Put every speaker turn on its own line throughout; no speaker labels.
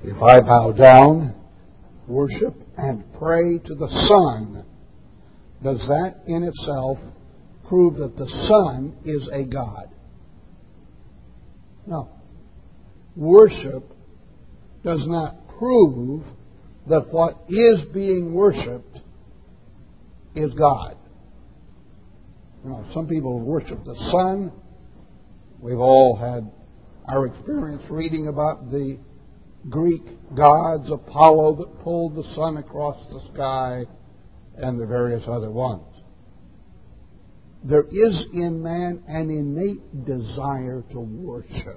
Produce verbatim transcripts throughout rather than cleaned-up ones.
If I bow down, worship, and pray to the Son, does that in itself prove that the Son is a God? No. Worship does not prove that what is being worshipped is God. You know, some people worship the sun. We've all had our experience reading about the Greek gods, Apollo that pulled the sun across the sky, and the various other ones. There is in man an innate desire to worship,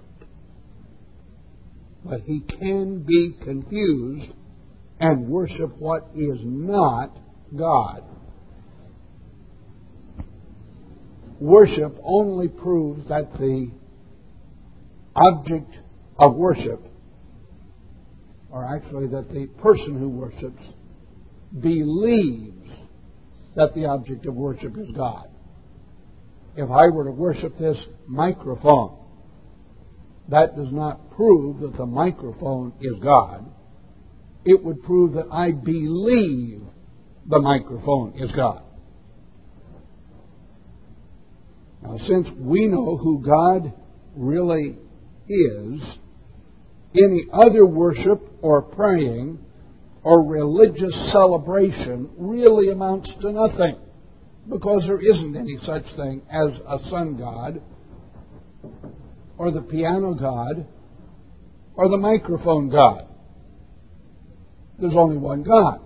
but he can be confused and worship what is not God. Worship only proves that the object of worship, or actually that the person who worships, believes that the object of worship is God. If I were to worship this microphone, that does not prove that the microphone is God. It would prove that I believe the microphone is God. Now, since we know who God really is, any other worship or praying or religious celebration really amounts to nothing, because there isn't any such thing as a sun god or the piano god or the microphone god. There's only one God.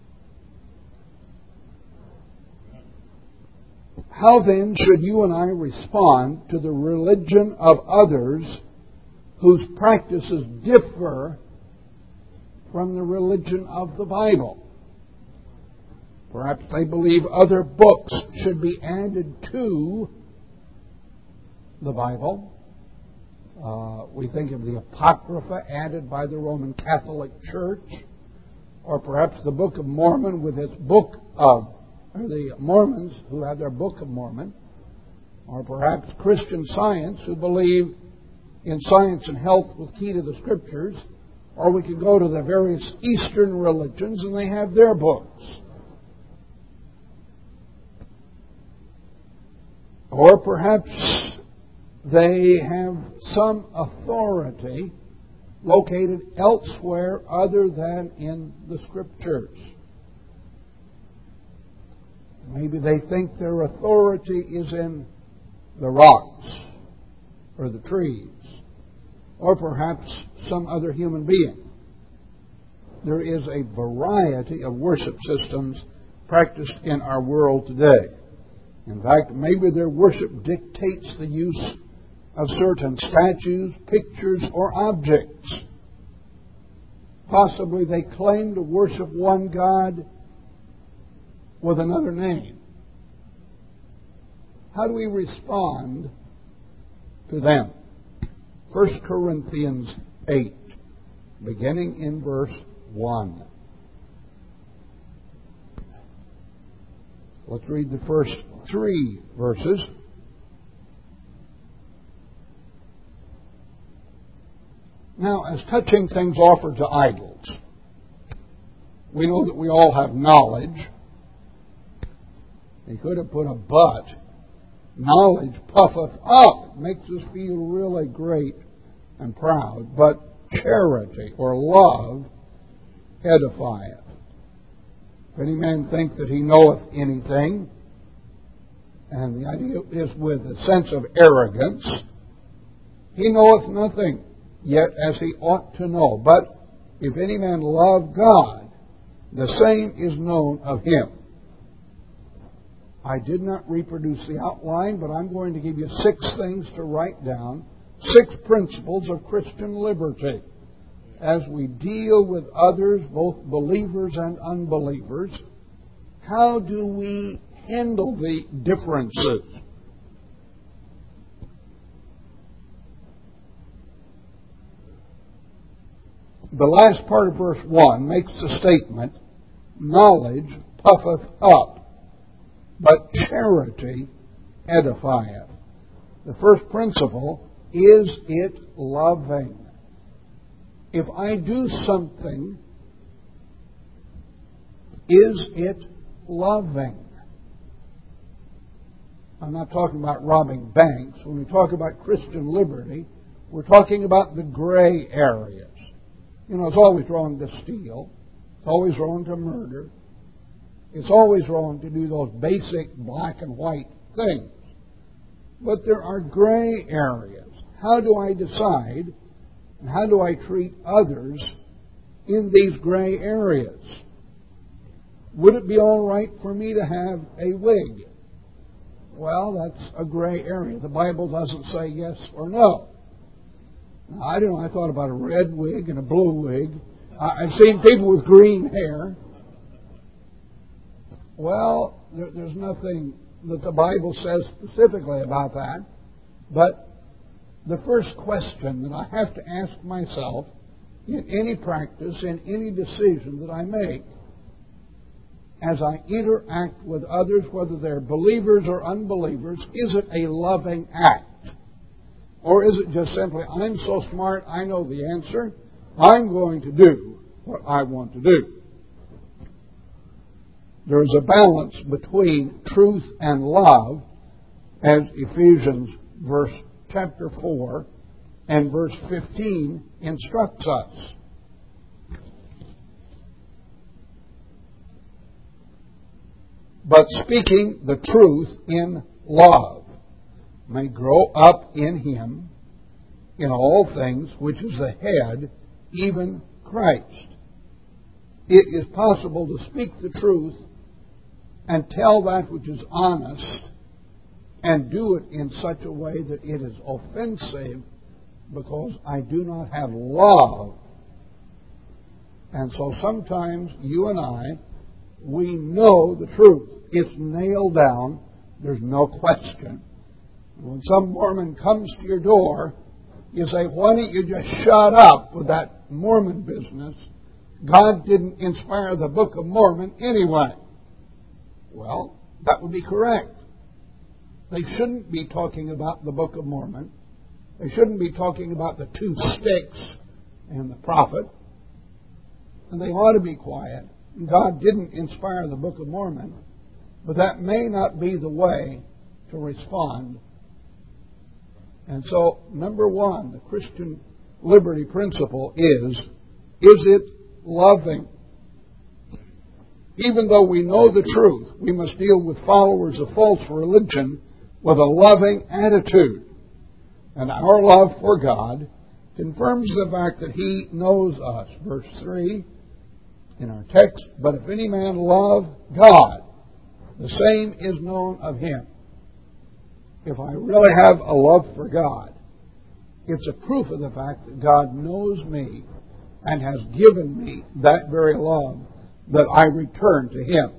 How then should you and I respond to the religion of others whose practices differ from the religion of the Bible? Perhaps they believe other books should be added to the Bible. Uh, we think of the Apocrypha added by the Roman Catholic Church, or perhaps the Book of Mormon with its Book of, or the Mormons who have their Book of Mormon, or perhaps Christian Science who believe in science and health with key to the Scriptures, or we could go to the various Eastern religions and they have their books. Or perhaps they have some authority located elsewhere other than in the Scriptures. Maybe they think their authority is in the rocks or the trees, or perhaps some other human being. There is a variety of worship systems practiced in our world today. In fact, maybe their worship dictates the use of certain statues, pictures, or objects. Possibly they claim to worship one God with another name. How do we respond to them? First Corinthians eight, beginning in verse one. Let's read the first three verses. Now, as touching things offered to idols, we know that we all have knowledge. He could have put a but. Knowledge puffeth up. It makes us feel really great and proud. But charity or love edifieth. If any man think that he knoweth anything, and the idea is with a sense of arrogance, he knoweth nothing, yet as he ought to know. But if any man love God, the same is known of him. I did not reproduce the outline, but I'm going to give you six things to write down, six principles of Christian liberty as we deal with others, both believers and unbelievers. How do we handle the differences? The last part of verse one makes the statement, knowledge puffeth up, but charity edifieth. The first principle, is it loving? if I do something, is it loving? I'm not talking about robbing banks. When we talk about Christian liberty, we're talking about the gray areas. You know, it's always wrong to steal. It's always wrong to murder. It's always wrong to do those basic black and white things. But there are gray areas. How do I decide and how do I treat others in these gray areas? Would it be all right for me to have a wig? Well, that's a gray area. The Bible doesn't say yes or no. Now, I don't know. I thought about a red wig and a blue wig. I've seen people with green hair. Well, there, there's nothing that the Bible says specifically about that. But the first question that I have to ask myself in any practice, in any decision that I make, as I interact with others, whether they're believers or unbelievers, is it a loving act? Or is it just simply, I'm so smart, I know the answer, I'm going to do what I want to do? There is a balance between truth and love, as Ephesians verse chapter four and verse fifteen instructs us. But speaking the truth in love may grow up in him in all things, which is the head, even Christ. It is possible to speak the truth and tell that which is honest and do it in such a way that it is offensive because I do not have love. And so sometimes you and I, we know the truth. It's nailed down. There's no question. When some Mormon comes to your door, you say, why don't you just shut up with that Mormon business? God didn't inspire the Book of Mormon anyway. Well, that would be correct. They shouldn't be talking about the Book of Mormon. They shouldn't be talking about the two sticks and the prophet. And they ought to be quiet. God didn't inspire the Book of Mormon. But that may not be the way to respond. And so, number one, the Christian liberty principle is, is it loving? Even though we know the truth, we must deal with followers of false religion with a loving attitude. And our love for God confirms the fact that He knows us. Verse three in our text, but if any man love God, the same is known of him. If I really have a love for God, it's a proof of the fact that God knows me and has given me that very love that I return to Him.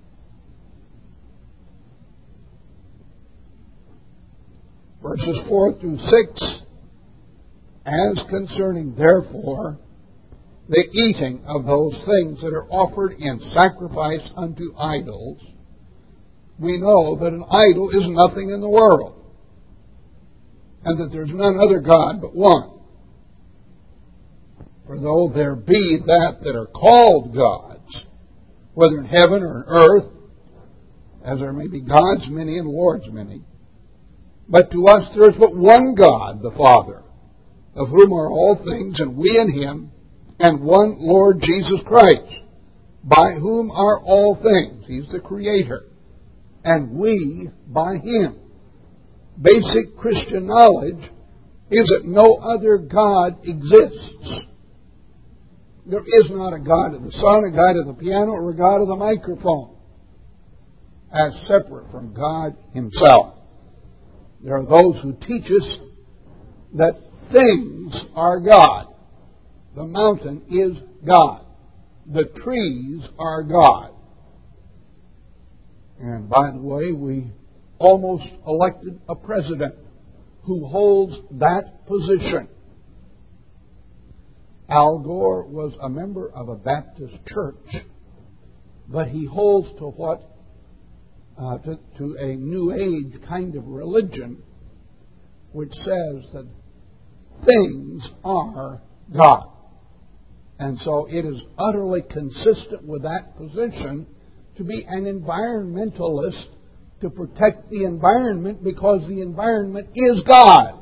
Verses four through six, as concerning therefore the eating of those things that are offered in sacrifice unto idols, we know that an idol is nothing in the world, and that there's none other God but one. For though there be that that are called gods, whether in heaven or in earth, as there may be gods many and lords many, but to us there is but one God, the Father, of whom are all things, and we in Him, and one Lord Jesus Christ, by whom are all things. He's the Creator. And we by Him. Basic Christian knowledge is that no other God exists. There is not a God of the sun, a God of the piano, or a God of the microphone, as separate from God Himself. There are those who teach us that things are God. The mountain is God. The trees are God. And by the way, we almost elected a president who holds that position. Al Gore was a member of a Baptist church, but he holds to what uh, to, to a New Age kind of religion, which says that things are God. And so it is utterly consistent with that position to be an environmentalist, to protect the environment because the environment is God.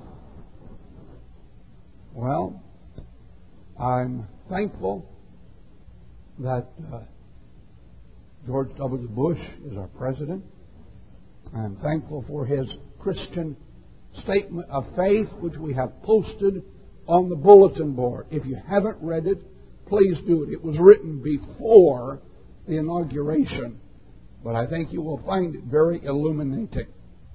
Well, I'm thankful that uh, George W. Bush is our president. I'm thankful for his Christian statement of faith, which we have posted on the bulletin board. If you haven't read it, please do it. It was written before the inauguration, but I think you will find it very illuminating.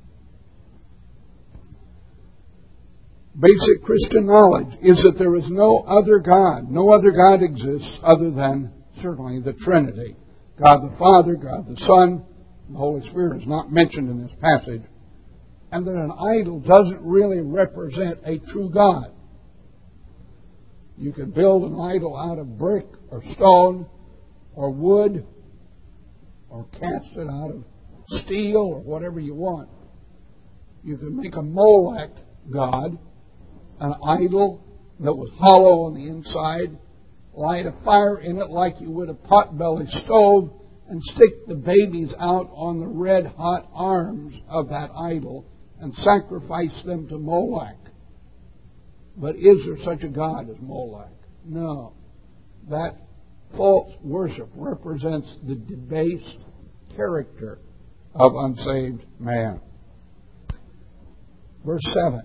Basic Christian knowledge is that there is no other God. No other God exists other than, certainly, the Trinity. God the Father, God the Son, the Holy Spirit is not mentioned in this passage. And that an idol doesn't really represent a true God. You can build an idol out of brick or stone or wood or cast it out of steel or whatever you want. You can make a Molech god, an idol that was hollow on the inside, light a fire in it like you would a potbelly stove, and stick the babies out on the red-hot arms of that idol and sacrifice them to Molech. But is there such a God as Molech? No. That false worship represents the debased character of unsaved man. Verse seven.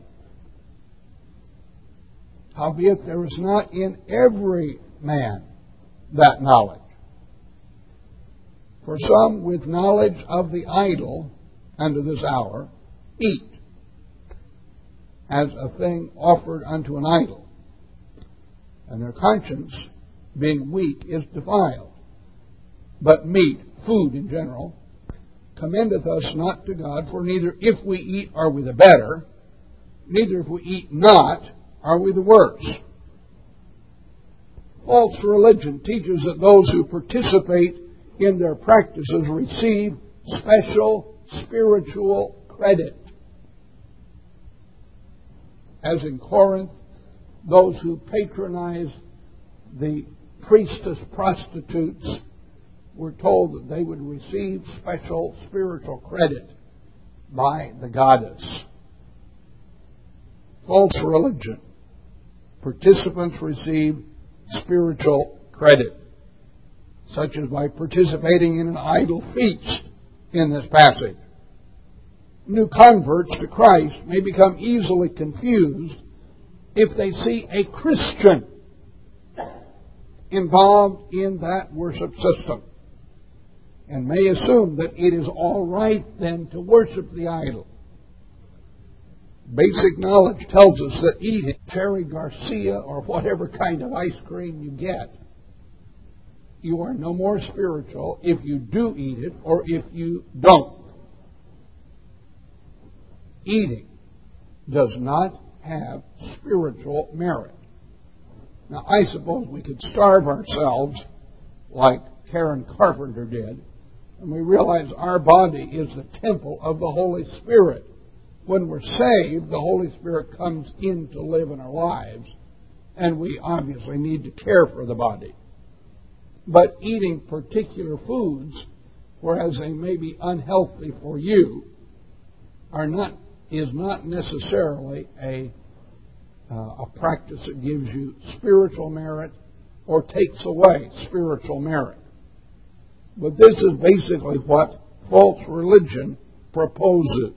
Howbeit there is not in every man that knowledge. For some with knowledge of the idol unto this hour eat as a thing offered unto an idol, and their conscience, being weak, is defiled. But meat, food in general, commendeth us not to God, for neither if we eat are we the better, neither if we eat not are we the worse. False religion teaches that those who participate in their practices receive special spiritual credit. As in Corinth, those who patronize the priestess prostitutes were told that they would receive special spiritual credit by the goddess. False religion. Participants receive spiritual credit, such as by participating in an idol feast in this passage. New converts to Christ may become easily confused if they see a Christian involved in that worship system, and may assume that it is all right then to worship the idol. Basic knowledge tells us that eating Cherry Garcia or whatever kind of ice cream you get, you are no more spiritual if you do eat it or if you don't. Eating does not have spiritual merit. Now, I suppose we could starve ourselves like Karen Carpenter did, and we realize our body is the temple of the Holy Spirit. When we're saved, the Holy Spirit comes in to live in our lives, and we obviously need to care for the body. But eating particular foods, whereas they may be unhealthy for you, are not is not necessarily a uh, a practice that gives you spiritual merit or takes away spiritual merit. But this is basically what false religion proposes.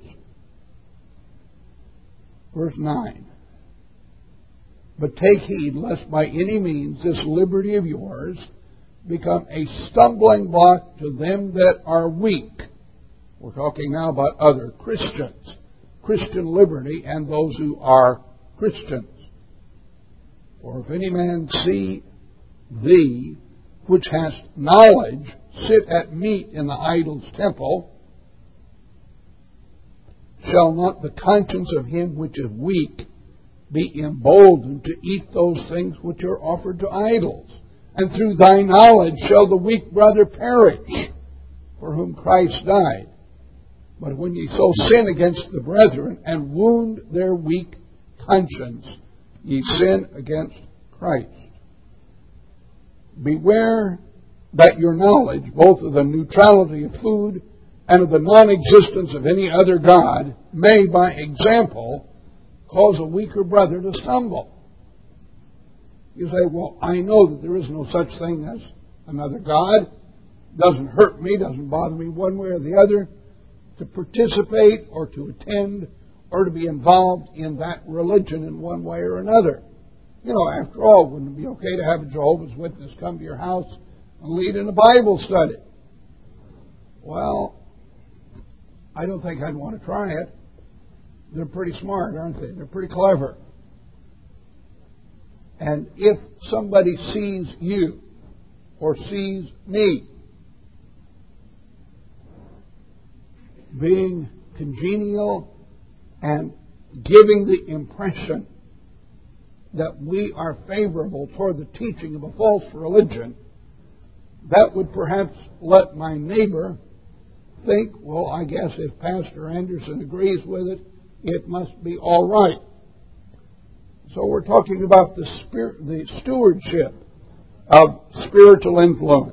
Verse nine. But take heed lest by any means this liberty of yours become a stumbling block to them that are weak. We're talking now about other Christians. Christian liberty and those who are Christians. For if any man see thee, which hast knowledge, sit at meat in the idol's temple, shall not the conscience of him which is weak be emboldened to eat those things which are offered to idols? And through thy knowledge shall the weak brother perish, for whom Christ died. But when ye so sin against the brethren and wound their weak conscience, ye sin against Christ. beware that your knowledge, both of the neutrality of food and of the non-existence of any other God, may, by example, cause a weaker brother to stumble. You say, well, I know that there is no such thing as another God. Doesn't hurt me, doesn't bother me one way or the other to participate or to attend or to be involved in that religion in one way or another. You know, after all, wouldn't it be okay to have a Jehovah's Witness come to your house and lead in a Bible study? Well, I don't think I'd want to try it. They're pretty smart, aren't they? They're pretty clever. And if somebody sees you or sees me being congenial and giving the impression that we are favorable toward the teaching of a false religion, that would perhaps let my neighbor think, well, I guess if Pastor Anderson agrees with it, it must be all right. So we're talking about the spirit, the stewardship of spiritual influence.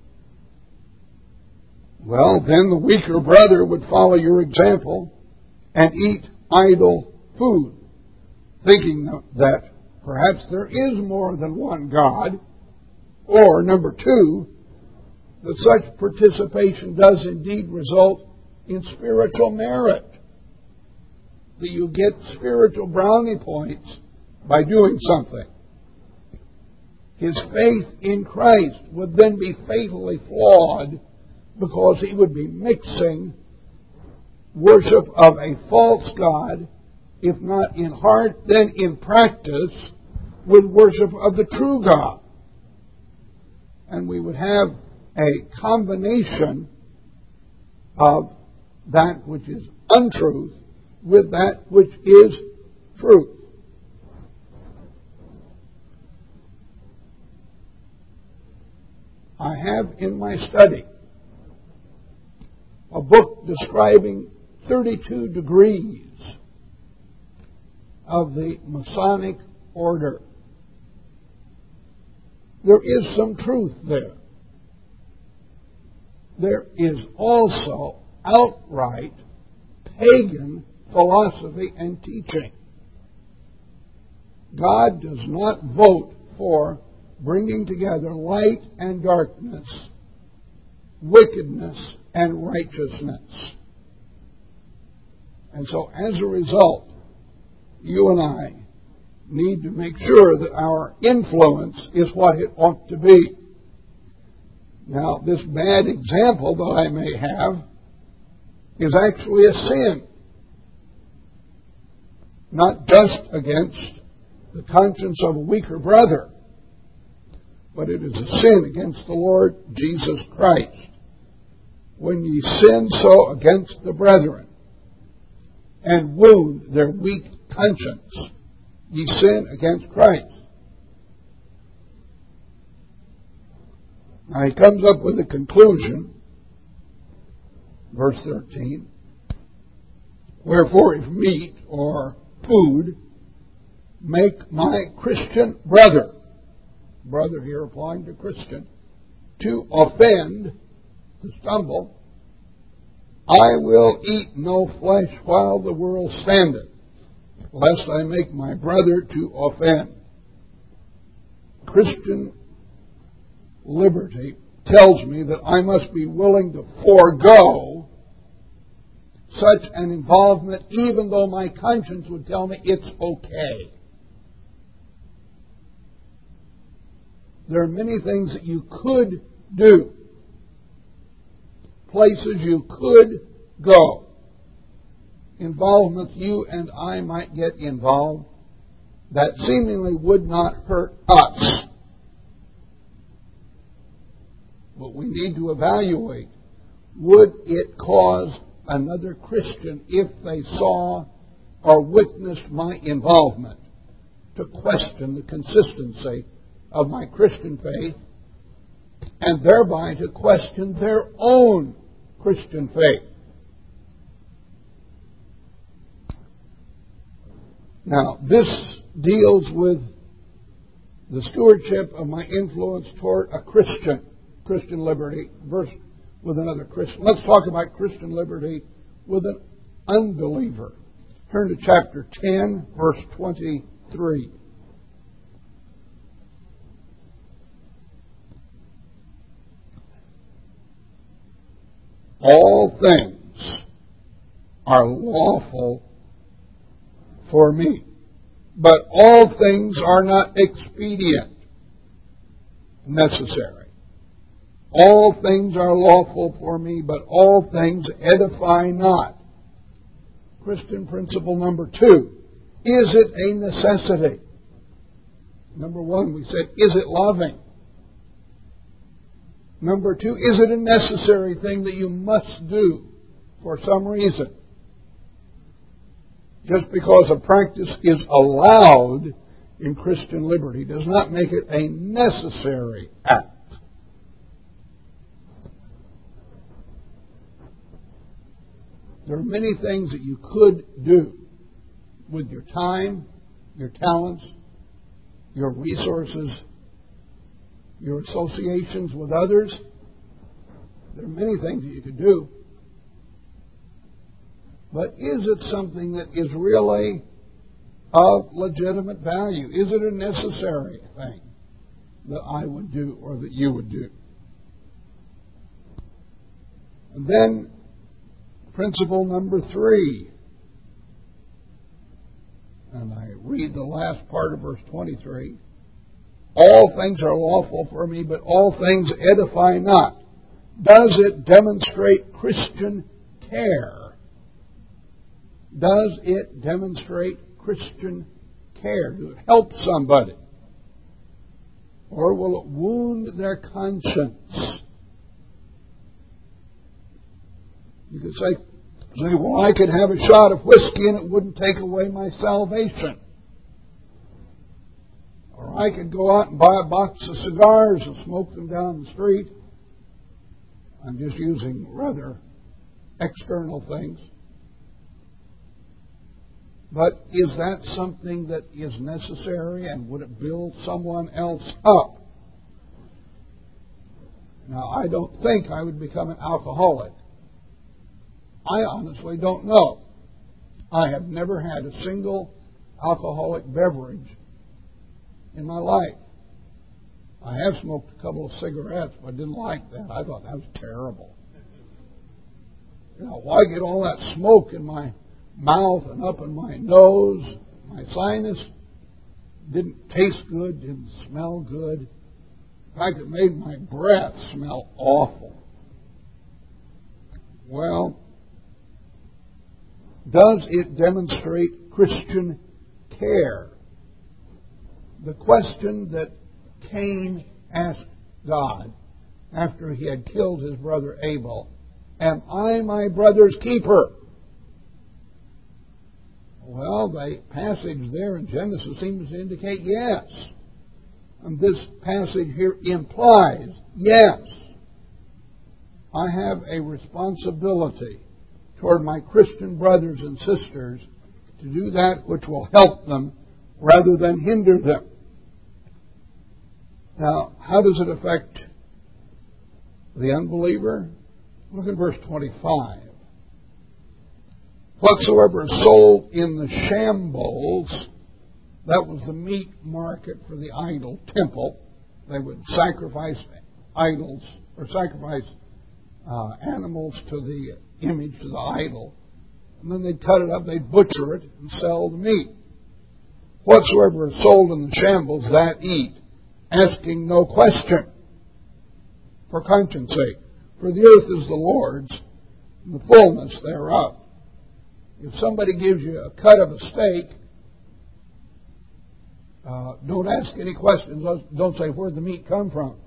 Well, then the weaker brother would follow your example and eat idol food, thinking that perhaps there is more than one God, or, number two, that such participation does indeed result in spiritual merit, that you get spiritual brownie points by doing something. His faith in Christ would then be fatally flawed because he would be mixing worship of a false God, if not in heart, then in practice, with worship of the true God. And we would have a combination of that which is untruth with that which is truth. I have in my study a book describing thirty-two degrees of the Masonic order. There is some truth there. There is also outright pagan philosophy and teaching. God does not vote for bringing together light and darkness, wickedness and righteousness. And so as a result, you and I need to make sure that our influence is what it ought to be. Now, this bad example that I may have is actually a sin. Not just against the conscience of a weaker brother, but it is a sin against the Lord Jesus Christ. When ye sin so against the brethren and wound their weak conscience, ye sin against Christ. Now he comes up with a conclusion, verse thirteen. Wherefore, if meat or food make my Christian brother, brother here applying to Christian, to offend, to stumble, I will eat no flesh while the world standeth, lest I make my brother to offend. Christian liberty tells me that I must be willing to forego such an involvement, even though my conscience would tell me it's okay. There are many things that you could do, places you could go, involvements you and I might get involved that seemingly would not hurt us. But we need to evaluate, would it cause another Christian, if they saw or witnessed my involvement, to question the consistency of my Christian faith, and thereby to question their own Christian faith? Now, this deals with the stewardship of my influence toward a Christian, Christian liberty, verse with another Christian. Let's talk about Christian liberty with an unbeliever. Turn to chapter ten, verse twenty-three. All things are lawful for me, but all things are not expedient, necessary. All things are lawful for me, but all things edify not. Christian principle number two. Is it a necessity? Number one, we said, is it loving? Number two, is it a necessary thing that you must do for some reason? Just because a practice is allowed in Christian liberty does not make it a necessary act. There are many things that you could do with your time, your talents, your resources, your associations with others. There are many things that you could do. But is it something that is really of legitimate value? Is it a necessary thing that I would do or that you would do? And then, principle number three. And I read the last part of verse twenty-three. All things are lawful for me, but all things edify not. Does it demonstrate Christian care? Does it demonstrate Christian care? Do it help somebody? Or will it wound their conscience? You could say, say, well, I could have a shot of whiskey and it wouldn't take away my salvation. Or I could go out and buy a box of cigars and smoke them down the street. I'm just using rather external things. But is that something that is necessary, and would it build someone else up? Now, I don't think I would become an alcoholic. I honestly don't know. I have never had a single alcoholic beverage in my life. I have smoked a couple of cigarettes, but I didn't like that. I thought that was terrible. You know, why get all that smoke in my mouth and up in my nose, my sinus? Didn't taste good, didn't smell good. In fact, it made my breath smell awful. Well, does it demonstrate Christian care? The question that Cain asked God after he had killed his brother Abel, am I my brother's keeper? Well, the passage there in Genesis seems to indicate yes. And this passage here implies yes. I have a responsibility toward my Christian brothers and sisters to do that which will help them rather than hinder them. Now, how does it affect the unbeliever? Look at verse twenty-five. Whatsoever is sold in the shambles, that was the meat market for the idol temple. They would sacrifice idols or sacrifice uh, animals to the image, to the idol. And then they'd cut it up, they'd butcher it and sell the meat. Whatsoever is sold in the shambles, that eat, asking no question, for conscience sake. For the earth is the Lord's, and the fullness thereof. If somebody gives you a cut of a steak, uh, don't ask any questions. Don't say, where'd the meat come from?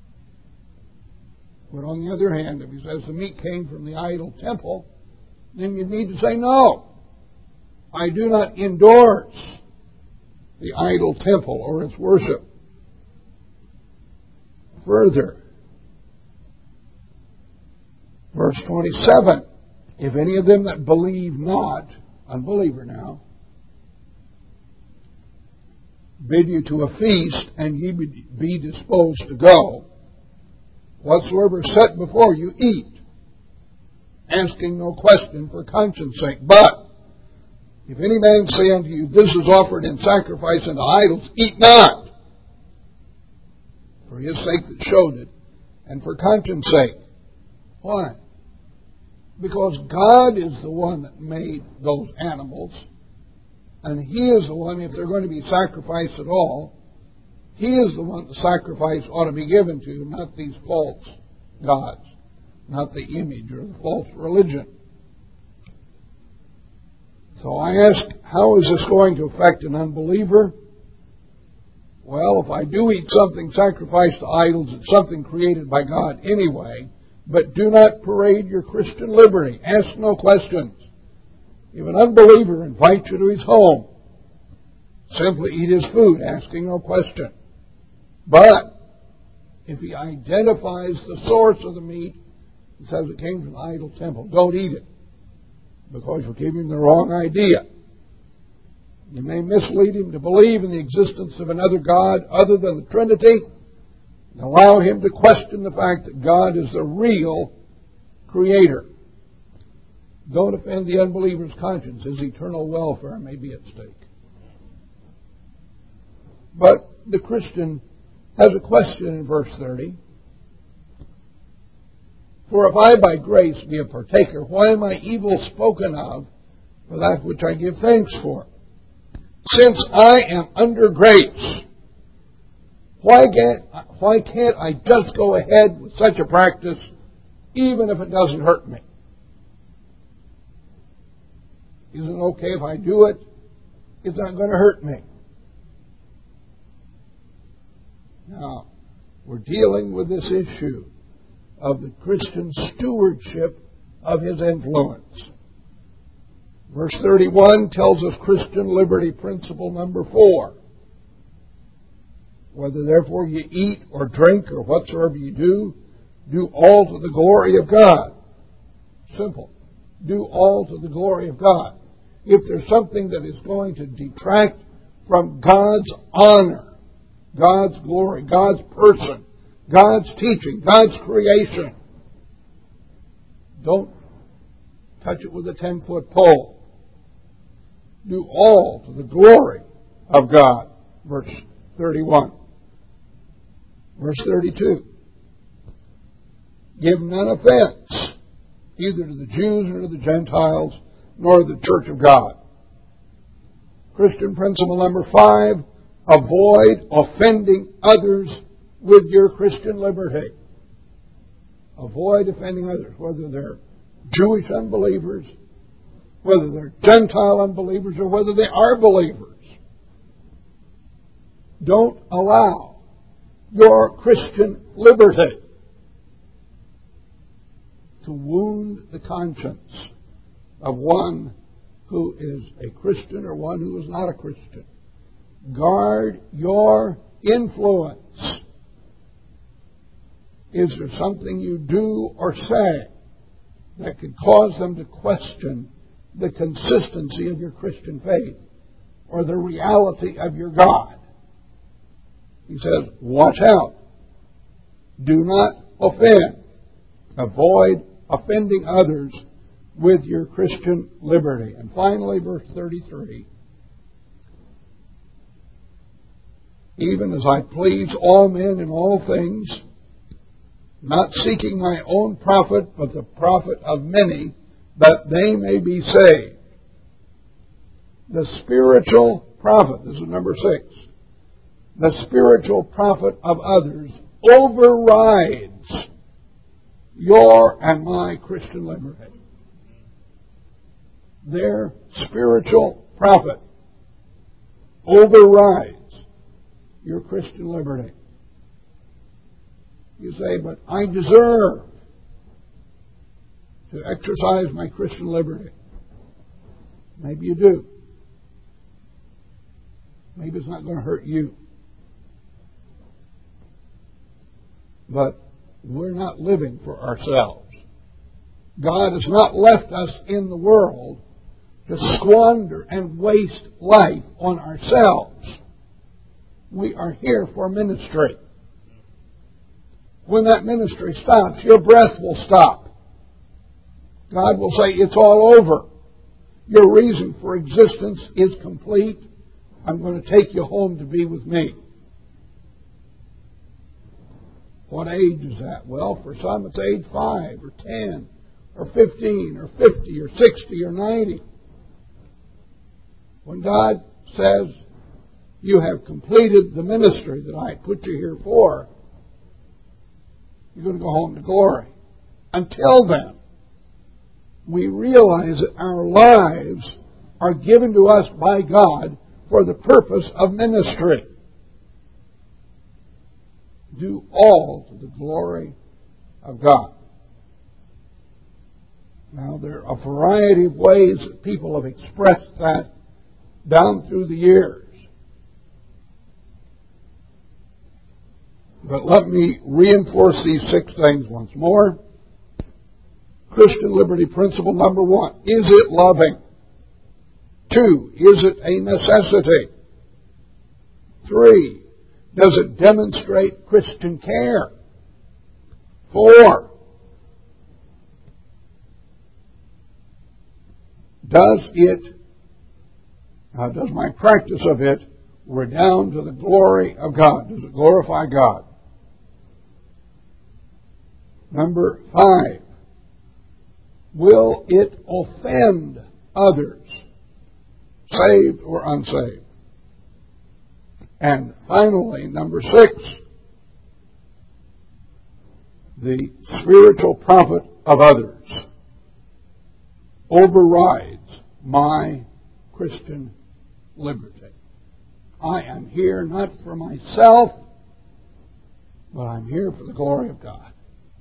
But on the other hand, if he says the meat came from the idol temple, then you need to say, no, I do not endorse the idol temple or its worship. Further, verse twenty-seven, if any of them that believe not, unbeliever now, bid you to a feast, and ye be disposed to go. Whatsoever is set before you, eat, asking no question for conscience sake. But if any man say unto you, this is offered in sacrifice unto idols, eat not, for his sake that showed it, and for conscience sake. Why? Because God is the one that made those animals, and He is the one, if they're going to be sacrificed at all, He is the one the sacrifice ought to be given to, not these false gods, not the image or the false religion. So I ask, how is this going to affect an unbeliever? Well, if I do eat something sacrificed to idols, it's something created by God anyway, but do not parade your Christian liberty. Ask no questions. If an unbeliever invites you to his home, simply eat his food, asking no question. But if he identifies the source of the meat and says it came from the idol temple, don't eat it, because you're giving him the wrong idea. You may mislead him to believe in the existence of another God other than the Trinity, and allow him to question the fact that God is the real Creator. Don't offend the unbeliever's conscience. His eternal welfare may be at stake. But the Christian has a question in verse thirty. For if I by grace be a partaker, why am I evil spoken of for that which I give thanks for? Since I am under grace, why can't, why can't I just go ahead with such a practice even if it doesn't hurt me? Isn't it okay if I do it? It's not going to hurt me. Now, we're dealing with this issue of the Christian stewardship of his influence. Verse thirty-one tells us Christian liberty principle number four. Whether therefore you eat or drink or whatsoever you do, do all to the glory of God. Simple. Do all to the glory of God. If there's something that is going to detract from God's honor, God's glory, God's person, God's teaching, God's creation, don't touch it with a ten-foot pole. Do all to the glory of God. Verse thirty-one. Verse thirty-two. Give none offense, either to the Jews nor to the Gentiles, nor to the church of God. Christian principle number five, avoid offending others with your Christian liberty. Avoid offending others, whether they're Jewish unbelievers, whether they're Gentile unbelievers, or whether they are believers. Don't allow your Christian liberty to wound the conscience of one who is a Christian or one who is not a Christian. Guard your influence. Is there something you do or say that could cause them to question the consistency of your Christian faith or the reality of your God? He says, watch out. Do not offend. Avoid offending others with your Christian liberty. And finally, verse thirty-three. Even as I please all men in all things, not seeking my own profit, but the profit of many, that they may be saved. The spiritual profit, this is number six, the spiritual profit of others overrides your and my Christian liberty. Their spiritual profit overrides your Christian liberty. You say, but I deserve to exercise my Christian liberty. Maybe you do. Maybe it's not going to hurt you. But we're not living for ourselves. God has not left us in the world to squander and waste life on ourselves. We are here for ministry. When that ministry stops, your breath will stop. God will say, it's all over. Your reason for existence is complete. I'm going to take you home to be with me. What age is that? Well, for some it's age five or ten or fifteen or fifty or sixty or ninety. When God says, you have completed the ministry that I put you here for, you're going to go home to glory. Until then, we realize that our lives are given to us by God for the purpose of ministry. Do all to the glory of God. Now, there are a variety of ways that people have expressed that down through the years. But let me reinforce these six things once more. Christian liberty principle number one. Is it loving? Two, is it a necessity? Three, does it demonstrate Christian care? Four, does it, uh, does my practice of it redound to the glory of God? Does it glorify God? Number five, will it offend others, saved or unsaved? And finally, number six, the spiritual profit of others overrides my Christian liberty. I am here not for myself, but I'm here for the glory of God.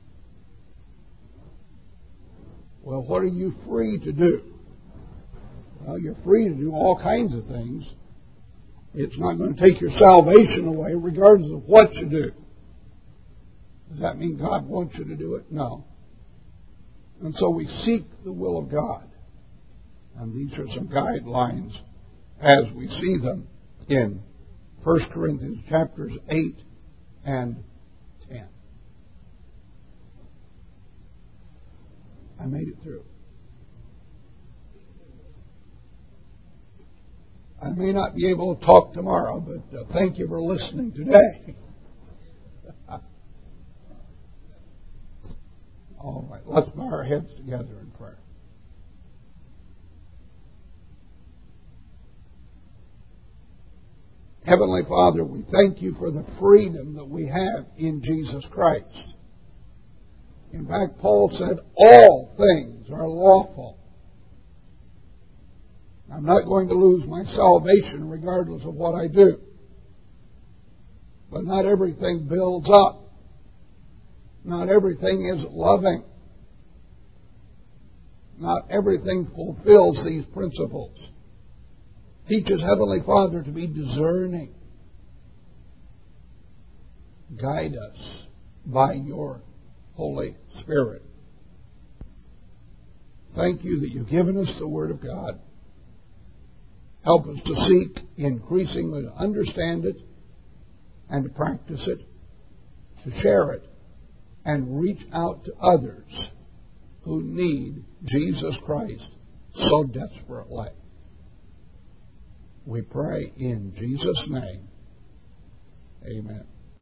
Well, what are you free to do? Well, you're free to do all kinds of things. It's not going to take your salvation away regardless of what you do. Does that mean God wants you to do it? No. And so we seek the will of God. And these are some guidelines as we see them in First Corinthians chapters eight and ten. I made it through. I may not be able to talk tomorrow, but uh, thank you for listening today. All right, let's bow our heads together in prayer. Heavenly Father, we thank you for the freedom that we have in Jesus Christ. In fact, Paul said, all things are lawful. I'm not going to lose my salvation regardless of what I do. But not everything builds up. Not everything is loving. Not everything fulfills these principles. Teach us, Heavenly Father, to be discerning. Guide us by your Holy Spirit. Thank you that you've given us the Word of God. Help us to seek increasingly to understand it and to practice it, to share it, and reach out to others who need Jesus Christ so desperately. We pray in Jesus' name. Amen.